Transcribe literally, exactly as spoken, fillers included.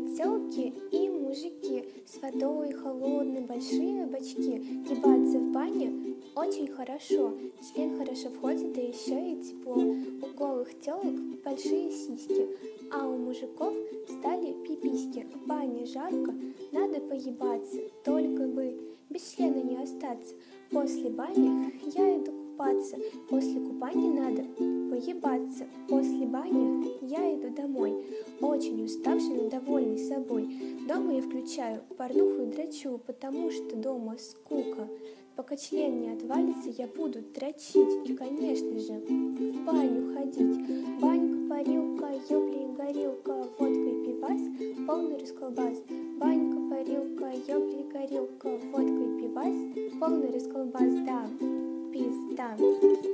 телки и мужики с водой холодной, большие бачки. Ебаться в бане очень хорошо, член хорошо входит, да еще и тепло. У голых телок большие сиськи, а у мужиков стали пиписьки. В бане жарко, надо поебаться, только бы без члена не остаться. После бани я иду купаться, после купания надо поебаться. После бани я иду домой, очень уставший, но довольный собой. Дома я включаю порнуху и дрочу, потому что дома скука. Пока член не отвалится, я буду дрочить и, конечно же, в баню ходить. Банька, парилка, ёбли, горилка, водка и пивас, полный расколбас. Банька, парилка, ёбли, горилка, водка и пивас, полный расколбас, да, пизда.